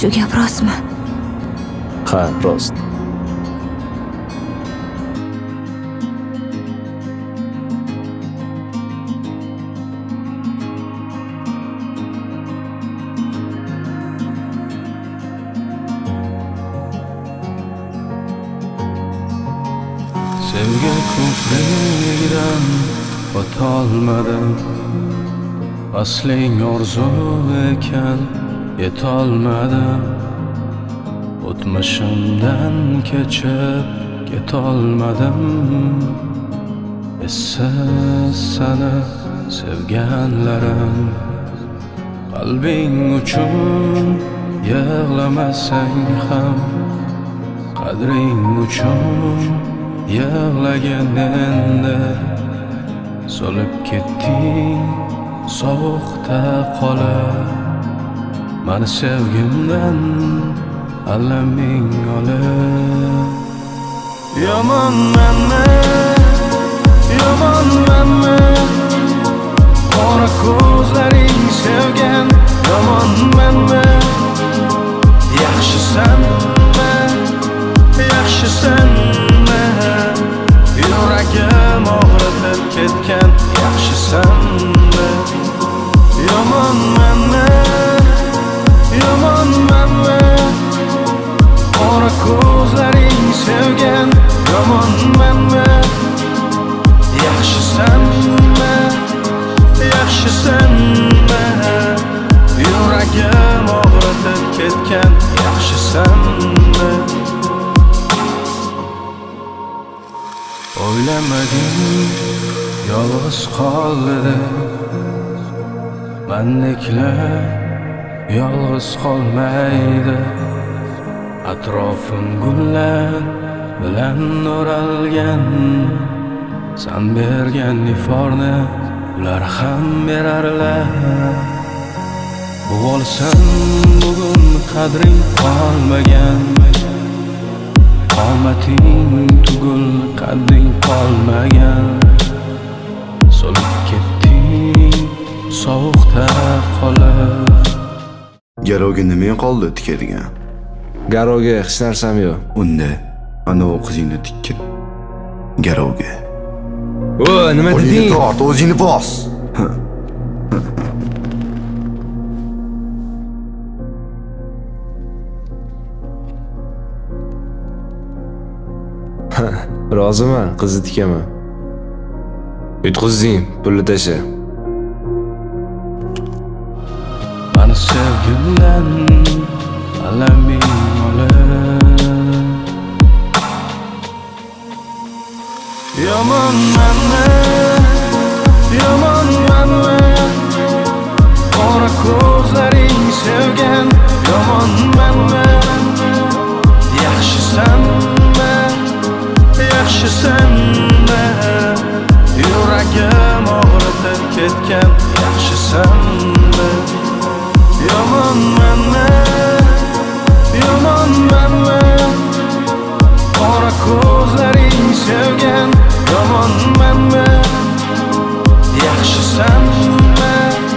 Shu gap rostmi? Ha, rost. Sevgi ko'prigidan o'tolmadim. Asling orzu ekan yetolmadim. O'tmishimdan kechib ketolmadim. Essiz seni sevganlarim. Qalbing uchun yig'lamasang ham, qadring uchun yig'lagin endi. Solib ketding sovuqda qolib, mani sevgimdan alaming olib. Yomonmanmi qora ko'zlaring sevgan. Yomonmanmi yaxshisanmi yuragim og'ritib ketgan. Yaxshisanmi yomonmanmi qora ko'zlaring sevgan. Yomonmanmi yaxshisanmi yuragim og'ritib ketgan. Yaxshisanmi o'ylamadim yolg'iz qoldi. Mendeklar yolg'iz qolmaydi. Atrofim gullar bilan o'ralgan. Sen bergan iforni ular ham berarlar. Bu olsam bugun qadring qolmagan. Qomating tugul qadding qolmagan. Solib ketding sovuqda qolib. Garovga nima qoldi tikadigan? Garovga hech narsam yo'q. Unda ana u qizingni tikkin. Garovga. O, nima deding? Tort, o'zingni bos. Roziman, qizni tikaman. Yutqizding, pulni tasha. Mani sevgimdan alaming olib. Yomonmanmi qora ko'zlaring sevgan. Yomonmanmi yaxshisanmi yuragim og'ritib ketgan. Yaxshisanmi yomonmanmi qora ko'zlaring sevgan. Yomonmanmi yaxshisanmi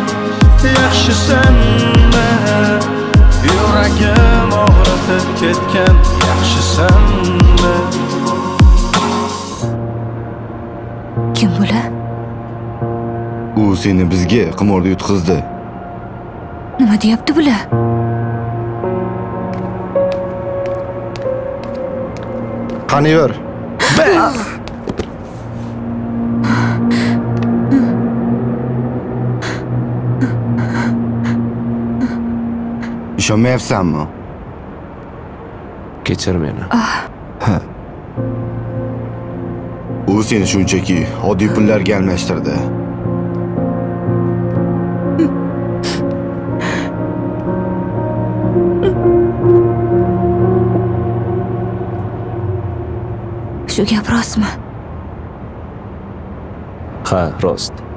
yuragim og'ritib ketgan. Yaxshisanmi Kim bular? U seni bizga qimorda yutqizdi. Nima deyapti bular? Qani yur. Ishonmayapsanmi? Kechir meni. U seni shunchaki oddiy pullarga almashtirdi. Shu gap rostmi? Ha, rost.